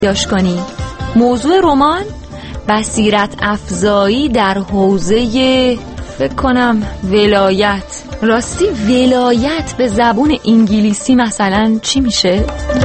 یاش کنی. موضوع رمان بصیرت افزایی در حوزه فکر کنم ولایت. راستی ولایت به زبون انگلیسی مثلا چی میشه؟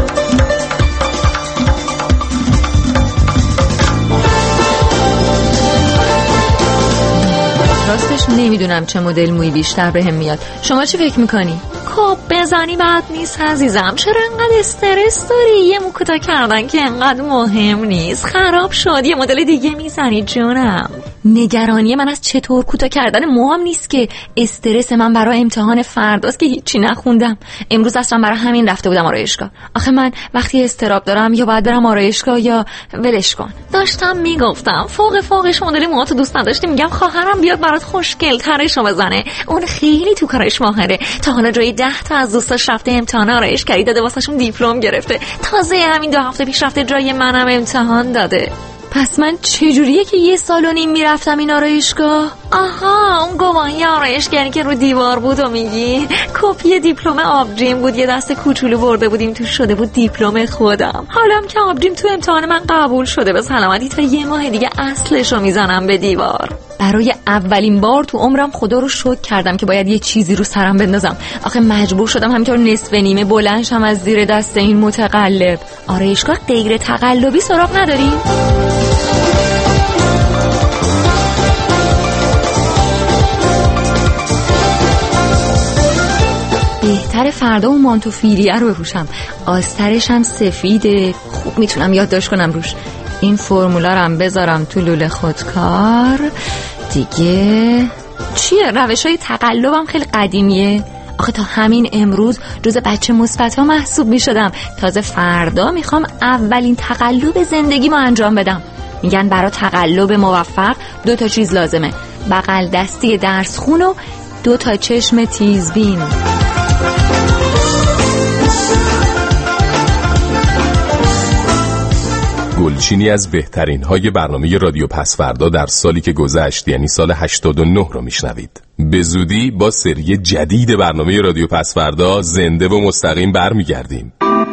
راستش نمیدونم چه مدل موی بیشتر بهم میاد. شما چی فکر میکنی؟ خب بزنی بد نیست عزیزم. چرا انقدر استرس داری؟ یه مو کوتاه کردن که انقدر مهم نیست. خراب شد یه مدل دیگه میزنی جونم. نگرانی من از چطور کوتاه کردن موهام نیست که استرس من برای امتحان فرداست که هیچی نخوندم. امروز اصلا برای همین رفته بودم آرایشگاه. آخه من وقتی استراب دارم یا باید برم آرایشگاه یا ولش کن. داشتم میگفتم فوقش مدل موهاتو دوست نداشتی، میگم خواهرم بیاد برات خوشگل ترشو بزنه. اون خیلی تو کارش ماهره. تا حالا جای 10 تا از دوستاش رفته امتحان آرایشگری داده، واسهشون دیپلم گرفته. تازه همین 2 هفته پیش رفته جای منم امتحان داده. پس من چجوریه که 1.5 سال میرفتم این آرایشگاه؟ آها اون گواهی آرایشگری که رو دیوار بود و میگی؟ کپی دیپلم آبجیم بود، یه دست کوچولو برده بودیم تو شده بود دیپلم خودم. حالم که آبجیم تو امتحان من قبول شده به سلامتی، تا 1 ماه دیگه اصلشو میزنم به دیوار. برای اولین بار تو عمرم خدا رو شکر کردم که باید یه چیزی رو سرم بندازم. آخه مجبور شدم همینطور نصف نیمه بلند شم از زیر دست این متقلب. آرایشگاه غیر تقلبی سراغ نداریم؟ بهتر فردا اون مانتو فیلیه رو بپوشم. آسترش هم سفیده، خوب میتونم یادداشت کنم روش. این فرمولا رو هم بذارم تو لوله خودکار. دیگه چیه؟ روش‌های تقلبم خیلی قدیمیه. آخه تا همین امروز جز بچه مثبت‌ها محسوب میشدم. تازه فردا میخوام اولین تقلب زندگیمو انجام بدم. میگن برای تقلب موفق 2 تا چیز لازمه: بغل دستی درس خون و 2 تا چشم تیزبین. گلچینی از بهترین های برنامه رادیو پسفردا در سالی که گذشت، یعنی سال 89 رو میشنوید. به زودی با سری جدید برنامه رادیو پسفردا زنده و مستقیم برمیگردیم.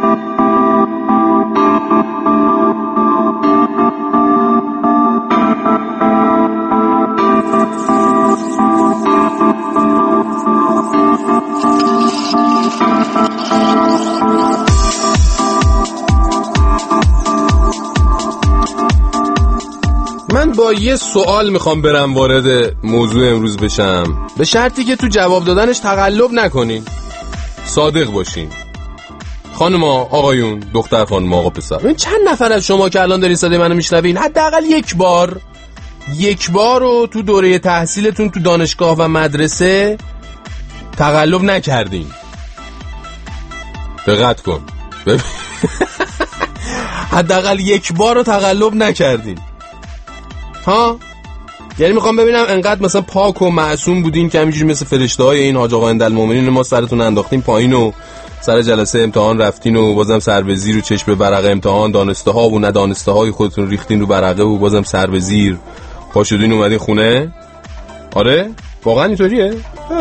من با یه سوال میخوام برم وارد موضوع امروز بشم، به شرطی که تو جواب دادنش تقلب نکنین، صادق باشین. خانما، آقایون، دختر خانم، آقا پسر، این چند نفر از شما که الان دارین صدای منو میشنوین حداقل یک بار رو تو دوره تحصیلتون تو دانشگاه و مدرسه تقلب نکردین؟ دقت کن. حداقل 1 بار رو تقلب نکردین ها؟ یعنی میخوام ببینم انقدر مثلا پاک و معصوم بودین که همینجوری مثل فرشته های این حاج آقا اندالمومنین ما سرتون انداختین پایین و سر جلسه امتحان رفتین و بازم سر به زیر و چشم به ورقه امتحان، دانسته ها و ندانسته های خودتون ریختین رو ورقه و بازم سر به زیر پا شدین اومدین خونه. آره واقعا اینطوریه؟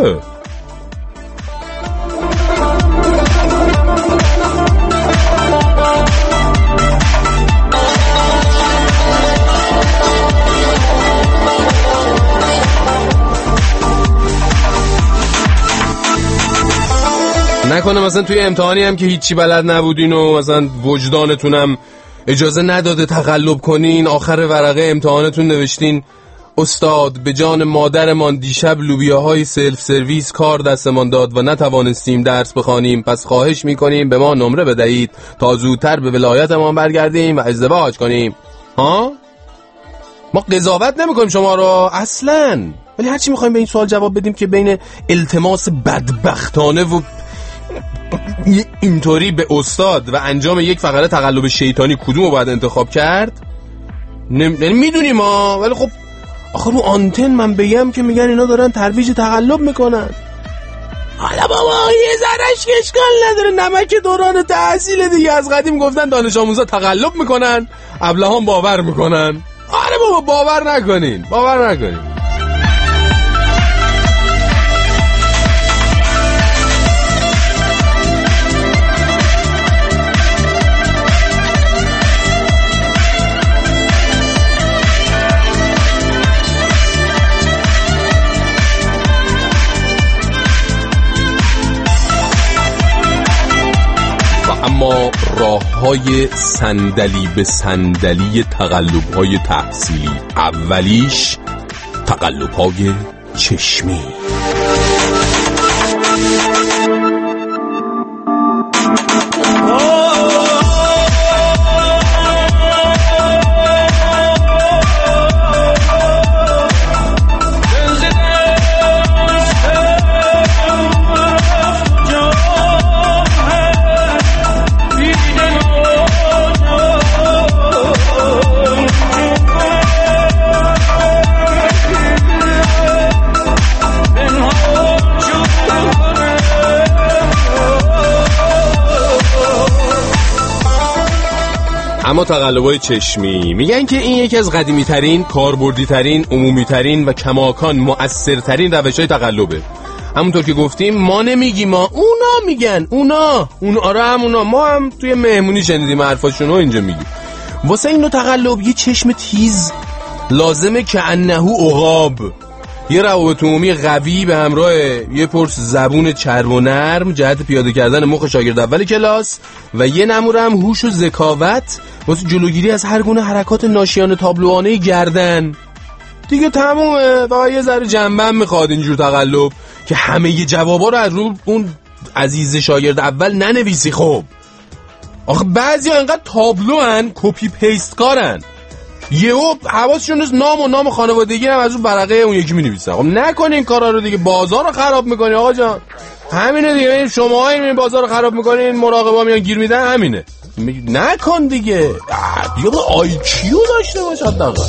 نکنه مثلا توی امتحانی هم که هیچی بلد نبودین و مثلا وجدانتونم اجازه نداده تقلب کنین، آخر ورقه امتحانتون نوشتین استاد به جان مادرمان دیشب لوبیاهای سلف سرویس کار دستمان داد و نتوانستیم درس بخوانیم، پس خواهش میکنیم به ما نمره بدهید تا زودتر به ولایتمان برگردیم و ازدواج کنیم. ها؟ ما قضاوت نمیکنیم شما رو اصلاً، ولی هرچی میخوایم به این سوال جواب بدیم که بین التماس بدبختانه و اینطوری به استاد و انجام یک فقره تقلب شیطانی کدومو باید انتخاب کرد میدونیم ها، ولی خب آخه رو آنتن من بگم که میگن اینا دارن ترویج تقلب میکنن. حالا بابا یه ذره‌اش اشکال نداره، نمک دوران تحصیل دیگه. از قدیم گفتن دانش آموزا تقلب میکنن، ابلهان باور میکنن. آره بابا باور نکنین. های صندلی به صندلی تقلب‌های تحصیلی. اولیش تقلب‌های چشمی. اما تقلب‌های چشمی میگن که این یکی از قدیمی ترین، کاربردی ترین، عمومی ترین و کماکان مؤثرترین روش‌های تقلبه. همونطور که گفتیم ما نمیگیم، ما اونا میگن. اونا آره همونا. ما هم توی مهمونی شنیدیم حرفاشونو اینجا میگیم. واسه اینو تقلب یه چشم تیز لازمه که انه عقاب، یه روابط عمومی قوی به همراه یه پرس زبون چرب و نرم جهت پیاده کردن مخ شاگرد اول کلاس و یه نموره هم هوش و ذکاوت واسه جلوگیری از هر گونه حرکات ناشیانه تابلوانه گردن. دیگه تمومه. و یه ذره جنبه میخواد اینجور تقلب که همه ی جوابا رو از رو اون عزیز شاگرد اول ننویسی. خب آخه بعضیا انقدر تابلوان، کپی پیست کارن، یهو حواسشون نیست نام خانوادگی هم از اون ورقه اون یکی می‌نویسن. خب نکنین این کارا رو دیگه، بازار رو خراب می‌کنی آقا جان. همینه دیگه، شماها این بازار رو خراب می‌کنین، مراقبا میان گیر میدن. همینه، نکن دیگه. بیا با آیکیو داشته باش حداقل.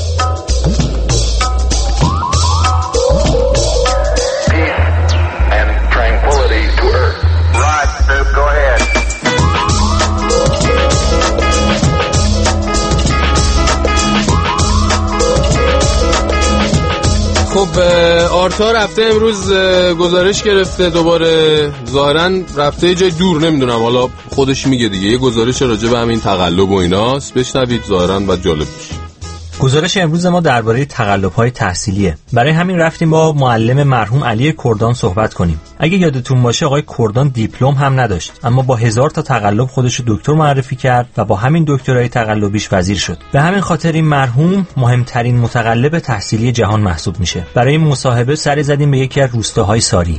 خب آرتا رفته امروز گزارش گرفته دوباره، ظاهرا رفته جای دور، نمیدونم حالا خودش میگه دیگه. یه گزارش راجع به همین تقلب و ایناست، بشنوید، ظاهرا بعد جالب میشه. گزارش امروز ما درباره تقلب‌های تحصیلیه. برای همین رفتیم با معلم مرحوم علی کردان صحبت کنیم. اگه یادتون باشه آقای کردان دیپلم هم نداشت، اما با 1000 تا تقلب خودش رو دکتر معرفی کرد و با همین دکترای تقلبیش وزیر شد. به همین خاطر این مرحوم مهمترین متقلب تحصیلی جهان محسوب میشه. برای این مصاحبه سر زدیم به یکی از روستاهای ساری.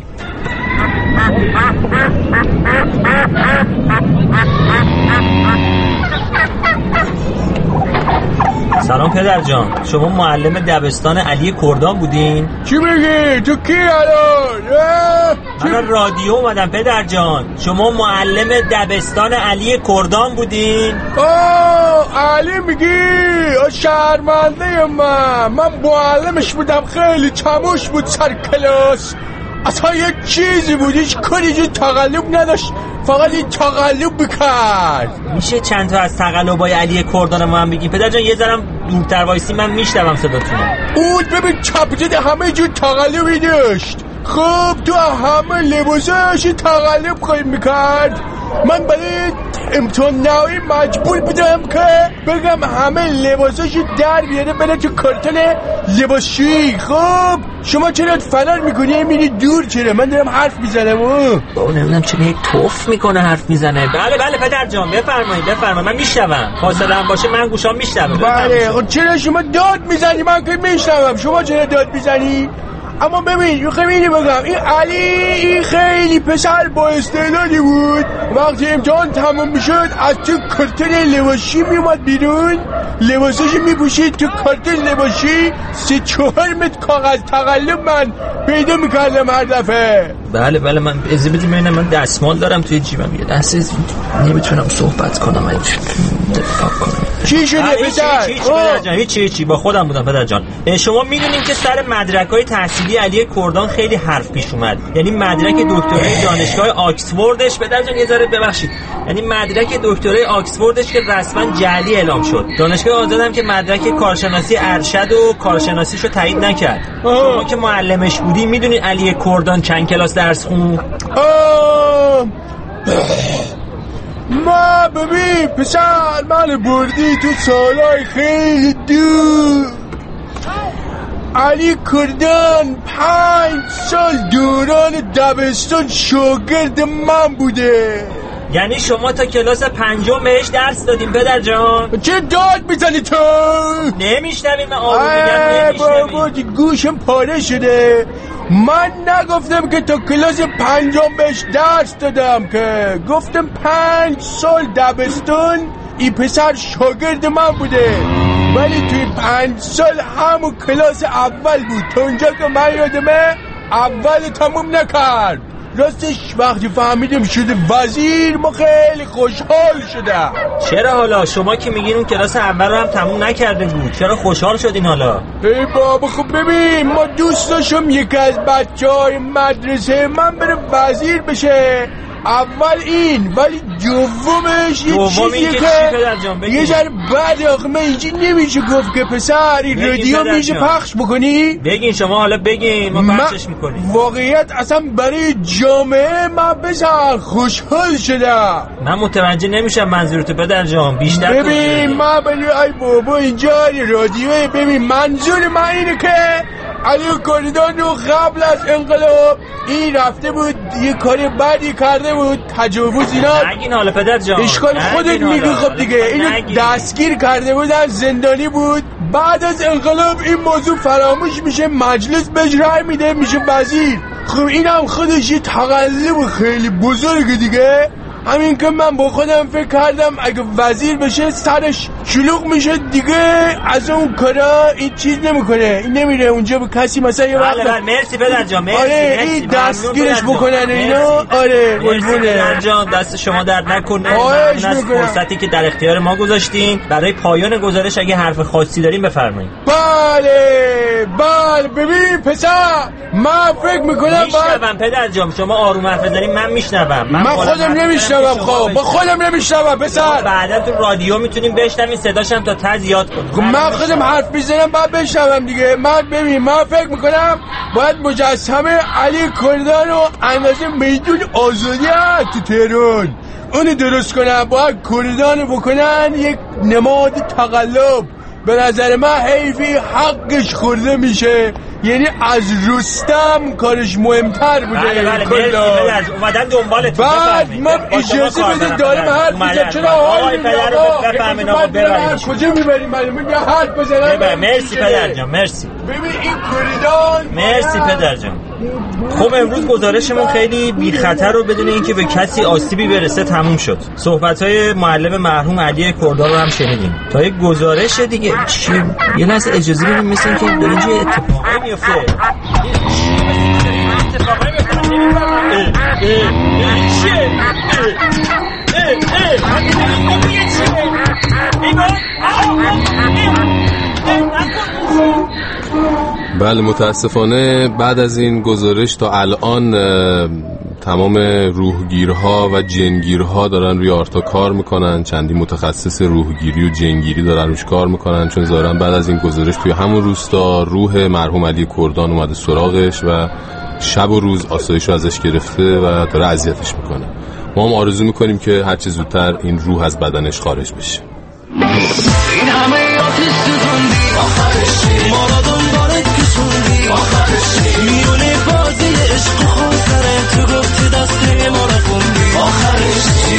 سلام پدر جان، شما معلم دبستان علی کردان بودین؟ چی میگی؟ تو کی الان؟ من رادیو اومدم پدر جان. شما معلم دبستان علی کردان بودین؟ علی میگی؟ شرمنده من معلمش بودم، خیلی چموش بود سر کلاس. اصلا یه چیزی بود، هیچ کاری جو تقلب نداشت، فقط این تقلب بکرد. میشه چند تا از تقلبای علی کردان ما هم بگیم پدر جان؟ یه ذرم دورتر وایسی، من میشنوم صداتونو. اون ببین چپجد همه جو تقلبی داشت. خب تو همه لباساش تقلب خواهی میکرد. من برای امتحان نهایی مجبور بودم که بگم همه لباساشو در بیاره بره تو کارتون لباسشویی. خب شما چرا فرار میکنی میری دور؟ چرا من دارم حرف میزنم؟ بابا نمیدونم چرا یک توف میکنه حرف میزنه. بله پدر جان بفرمایید من میشنوم. فاصله هم باشه من گوشام میشنوه. بله خب چرا شما داد میزنی؟ من که میشنوم، شما چرا داد میزنی؟ اما ببین خیلی بگم، این علی این خیلی پسر با استعدادی بود. وقتی امتحان تموم میشد از تو کارتون لباسی میومد بیرون، لباساشو میپوشید تو کارتون لباسی. 3-4 متر کاغذ تقلب من پیدا میکردم هر دفعه. بله من اجازه بدید ببینم، من دستمال دارم توی جیبم، یه دسته نمیتونم صحبت کنم، دفاع کنم. چی شده پدر؟ هیچی با خودم بودم پدر جان. شما میدونین که سر مدرک‌های تحصیلی علی کردان خیلی حرف پیش اومد. یعنی مدرک دکترای دانشگاه آکسفوردش پدر جان یه ذره ببخشید، یعنی مدرک دکترای آکسفوردش که رسما جعلی اعلام شد. دانشگاه آزاد هم که مدرک کارشناسی ارشد و کارشناسیشو تایید نکرد. شما که معلمش بودی میدونین علی کردان چند کلاس درس خوند؟ ما ببین پسر من بردی تو سالای خیلی دور. علی کردان 5 سال دوران دبستان شاگرد من بوده. یعنی شما تا کلاس 5 بهش درس دادیم پدر جان؟ چه داد میزنی تو؟ نمیشنویم، من آروم میگم نمیشنویم. بابا گوشم پاره شده. من نگفتم که تا کلاس 5 بهش درس دادم، که گفتم 5 سال دبستان این پسر شاگرد من بوده، ولی توی 5 سال همون کلاس اول بود. تا اونجا که من یادمه اول تموم نکرد. راستش وقتی فهمیدم شده وزیر ما خیلی خوشحال شدم. چرا حالا؟ شما که میگین اون کلاس اول رو هم تموم نکرده بود، چرا خوشحال شدین حالا؟ ای بابا خب ببین، ما دوست داشتم یکی از بچهای مدرسه من بره وزیر بشه. اول این، ولی دومش یه چیزیه که یه ذره بد آخمه اینجی نمیشه گفت که پسر این رادیو میشه پخش بکنی؟ بگین شما حالا بگین، ما پخشش میکنیم. واقعیت اصلا برای جامعه من بسر خوشحال شدم. من متوجه نمیشم منظورتو پدر جان، بیشتر ببین من بلی ای بابا اینجا رادیوه. ببین منظور من اینه که علی کردان رو قبل از انقلاب این رفته بود یه کاری بدی کرده بود، تجاوز اینا. نگین حالا پدر جان، اشکال خودت میگی. خب دیگه اینو دستگیر کرده بودن، زندانی بود. بعد از انقلاب این موضوع فراموش میشه، مجلس بهش رای میده، میشه وزیر. خب اینم خودش یه تقلب خیلی بزرگه دیگه. همین که من با خودم فکر کردم اگه وزیر بشه سرش شلوغ میشه دیگه، از اون کارا این چیز نمیکنه، این نمیره اونجا به کسی مثلا یه وقت. مرسی پدر جان، مرسی. آره این دستگیرش بکنن اینا. آره پدر جان، دست شما درد نکنه. ممنون از فرصتی که در اختیار ما گذاشتین. برای پایان گزارش اگه حرف خاصی دارین بفرمایید. بله ببین پسر، من فکر میکنم میشنوم پدر جان، شما آروم حرف بزنین من میشنوم. من خودم نمیشنوم. خب با خودم نمیشنوم پسر. بعدا تو رادیو میتونیم بشنویم صداشم تا ته زیاد کنم. من خودم حرف میزنم بعد بشنوم دیگه. من فکر میکنم باید مجسمه علی کردان رو اندازه میدون آزادی تو تهران اونو درست کنن. باید کردان رو بکنن یک نماد تقلب. به نظر من حیفی حقش خورده میشه، یعنی از رستم کارش مهمتر بوده. بله اومدن دنبالت. بعد من اجازه بده دارم حرف میزنم. چرا آقای پدر رو بفهمین آقا ببرین کجا میبریم؟ من یه حرف بزنم. مرسی پدر جان، مرسی. ببین این کردان. مرسی پدر جان. خب امروز گزارشمون خیلی بی خطر رو بدون اینکه به کسی آسیبی برسه تموم شد. صحبت‌های معلم مرحوم علی کردان رو هم شنیدیم. تا یک گزارش دیگه یه لحظه اجازه بدیم، مثل اینکه داره اینجا اتفاقی میفته. بله متاسفانه بعد از این گزارش تا الان تمام روحگیرها و جنگیرها دارن روی آرتا کار میکنن. چندی متخصص روحگیری و جنگیری دارن روش کار میکنن، چون ظاهرا بعد از این گزارش توی همون روستا روح مرحوم علی کردان اومده سراغش و شب و روز آسایش رو ازش گرفته و داره اذیتش میکنه. ما هم آرزو میکنیم که هرچه زودتر این روح از بدنش خارج بشه. این همه آتش سوزوندی آخرش ما را دنبالت کشوندی آخرش میونه بازی عشق و خواستره تو گفتی دست ما را خوندی آخرش چی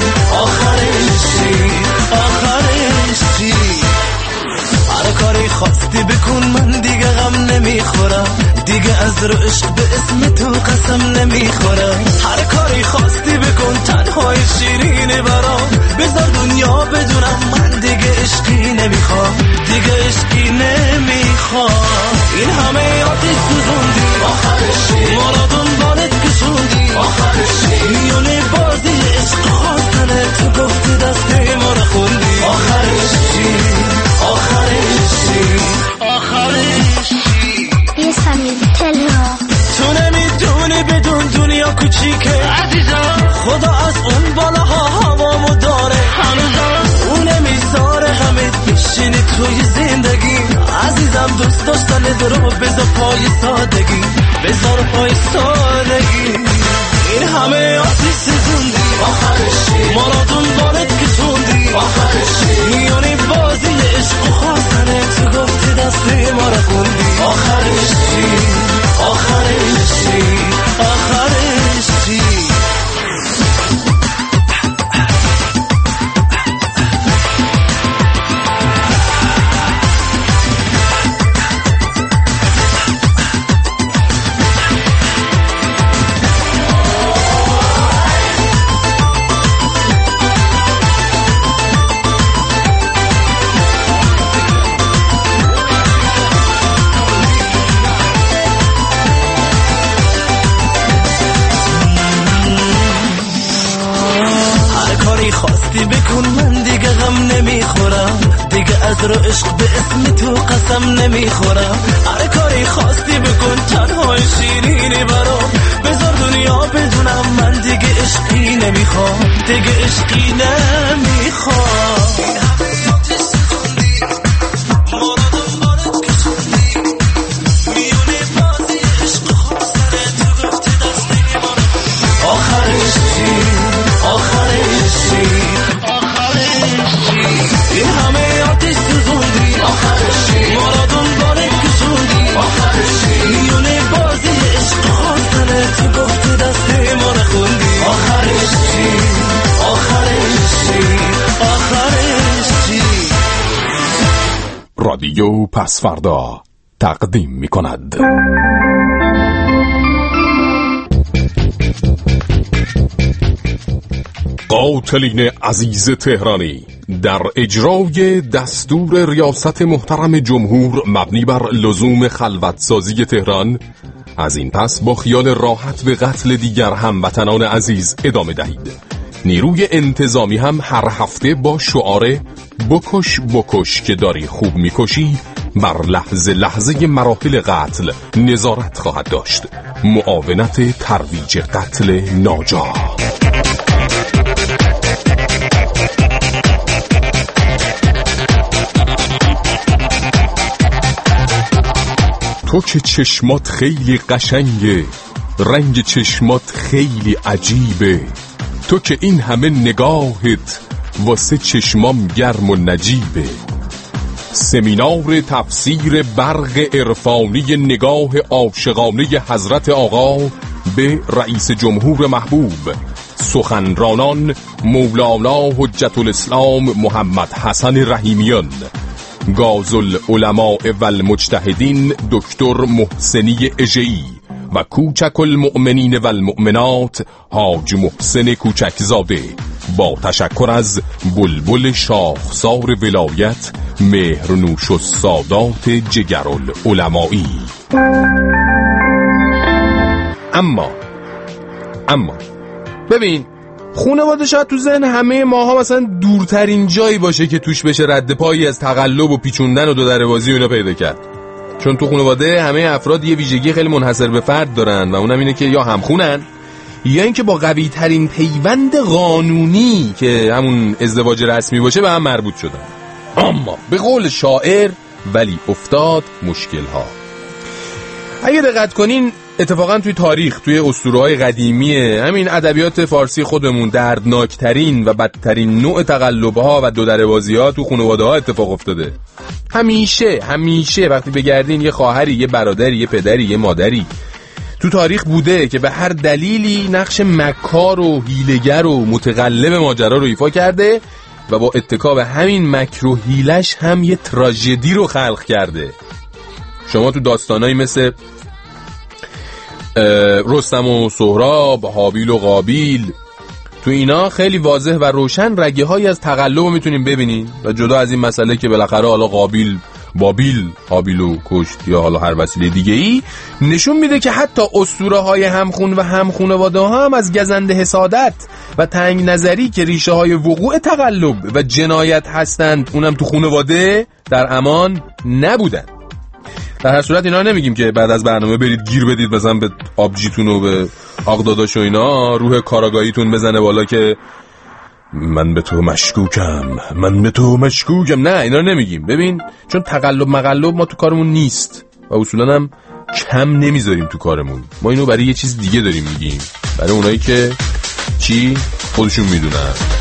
آخرش چی هر کاری خواستی بکن من دیگه غم نمیخورم، دیگه از رو عشق به اسم تو قسم نمیخورم. هر کاری خواستی بکن تنهای شیرینه برام، بذار دنیا بدونم من دیگه عشقی نمیخوام، دیگه عشقی نمیخوام. این همه آتش سوزوندی آخرش ما را دنبالت کشوندی آخرش میونه بازی عشق خواستنه تو گفتی دست ما را خوندی آخرش چی آخرش چی یه سمیر تلا تو نمیدونی بدون دنیا کوچیکه عزیزم، خدا از اون بالاها هوامو داره هنوزم اون نمیذاره همه بشینی توی زندگی. عزیزم دوست داشتن درو بذار پای سادگی، بذار پای سادگی. این همه آتیش سوزوندی آخرش ما را دنبالت کشوندی آخرش میونی بازی عشق و خواستنه تو گفتی دست ما را خوندی آخرش چی آخرش چی دیگه از رو عشق به اسم تو قسم نمیخورم. هر کاری خواستی بکن تنها شیرینی برام، بذار دنیا بدونم من دیگه عشقی نمیخوام، دیگه عشقی نمیخوام. این همه آتش سوزوندی آخرشی، ما را دنباله کشوندی آخرشی، میونه بازی عشق خواستنه تو گفتی دسته ما نخوندی آخرشی آخرشی آخرشی. رادیو پسفردا تقدیم می کند قاتلین عزیز تهرانی در اجرای دستور ریاست محترم جمهور مبنی بر لزوم خلوتسازی تهران، از این پس با خیال راحت به قتل دیگر هموطنان عزیز ادامه دهید. نیروی انتظامی هم هر هفته با شعار بکش بکش که داری خوب میکشی بر لحظه لحظه مراحل قتل نظارت خواهد داشت. معاونت ترویج قتل ناجا. تو که چشمات خیلی قشنگه، رنگ چشمات خیلی عجیبه، تو که این همه نگاهت واسه چشمام گرم و نجیبه. سمینار تفسیر برق عرفانی نگاه عاشقانه حضرت آقا به رئیس جمهور محبوب، سخنرانان مولانا حجت الاسلام محمد حسن رحیمیان، گازل علماء و المجتهدین دکتر محسنی اژه‌ای و کوچک المؤمنین و المؤمنات حاج محسن کوچکزاده، با تشکر از بلبل شاخسار ولایت مهرنوش السادات جگرالعلمایی. اما ببین، خانواده شاید تو ذهن همه ماها مثلا دورترین جایی باشه که توش بشه رد پایی از تقلب و پیچوندن و دو دربازی و اینا پیدا کرد. چون تو خانواده همه افراد یه ویژگی خیلی منحصر به فرد دارن و اونم اینه که یا همخونن یا اینکه با قوی ترین پیوند قانونی که همون ازدواج رسمی باشه به هم مربوط شدن. اما به قول شاعر ولی افتاد مشکل ها. اگه دقت کنین اتفاقا توی تاریخ، توی اسطوره‌های قدیمی همین ادبیات فارسی خودمون، دردناکترین و بدترین نوع تقلب‌ها و دو دربازی‌ها تو خانواده‌ها اتفاق افتاده. همیشه وقتی بگردین یه خواهری، یه برادری، یه پدری، یه مادری تو تاریخ بوده که به هر دلیلی نقش مکار و هیله‌گر و متقلب ماجرا رو ایفا کرده و با اتکا به همین مکر و هیلش هم یه تراژدی رو خلق کرده. شما تو داستانایی مثل رستم و سهراب، هابیل و قابیل، تو اینا خیلی واضح و روشن رگه هایی از تقلب رو میتونیم ببینین و جدا از این مسئله که بالاخره حالا قابیل هابیلو کشت یا حالا هر وسیله دیگه ای، نشون میده که حتی اسطوره های همخون و همخونواده ها هم از گزند حسادت و تنگ نظری که ریشه های وقوع تقلب و جنایت هستند اونم تو خانواده در امان نبودن. در هر صورت اینا نمیگیم که بعد از برنامه برید گیر بدید مثلا به آبجیتون و به آقداداش و اینا، روح کاراگاهیتون بزنه بالا که من به تو مشکوکم. نه، اینا نمیگیم. ببین، چون تقلب مقلب ما تو کارمون نیست و اصولا هم کم نمیذاریم تو کارمون. ما اینو برای یه چیز دیگه داریم میگیم، برای اونایی که چی خودشون میدونن.